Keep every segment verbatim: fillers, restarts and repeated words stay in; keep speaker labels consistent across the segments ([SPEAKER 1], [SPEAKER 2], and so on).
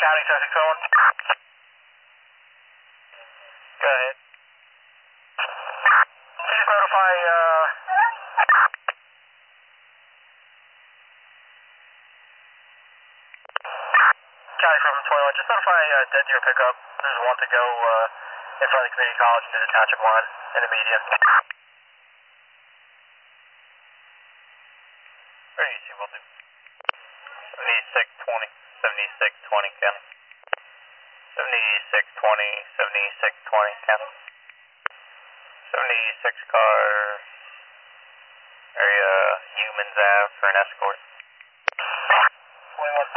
[SPEAKER 1] County seven six one. Go ahead. Can you just notify, uh... County seven twenty-one, just notify uh, Dead Deer pickup. There's one to go uh, in front of the community college near the township line in the median. Very easy, we'll do. seventy-six twenty, seventy-six twenty, County. seventy-six twenty, seventy-six twenty, County. seventy-six cars, area Humans Ave for an escort. twenty-one.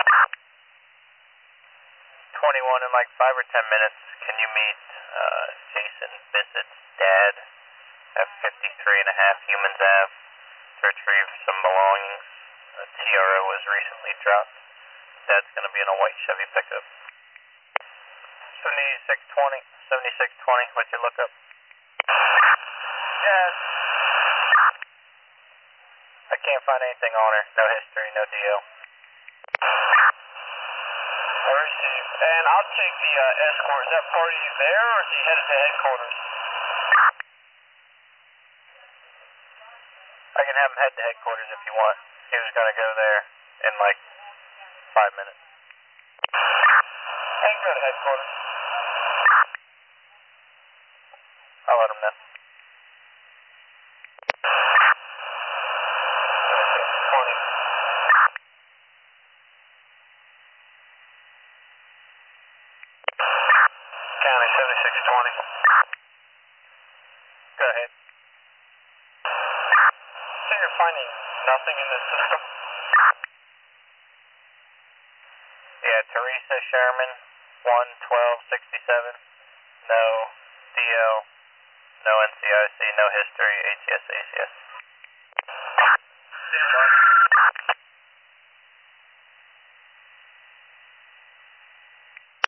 [SPEAKER 1] twenty-one in like five or ten minutes, can you meet uh, Jason Bissett's dad at fifty-three and a half Humans Ave to retrieve some belongings? A T R O was recently dropped. Dad's going to be in a white Chevy pickup. seventy-six twenty, seventy-six twenty, what's your lookup? Yes. I can't find anything on her. No history, no D L. I receive. And I'll take the uh, escort. Is that party there or is he headed to headquarters? I can have him head to headquarters if you want. He was going to go there in like five minutes. I can go to headquarters. I'll let him know. twenty. County seventy-six twenty. Go ahead. So you're finding nothing in the system? Yeah, Teresa Sherman, one twelve sixty-seven. No D L, no N C I C, no history, A T S, A C S. Stand by.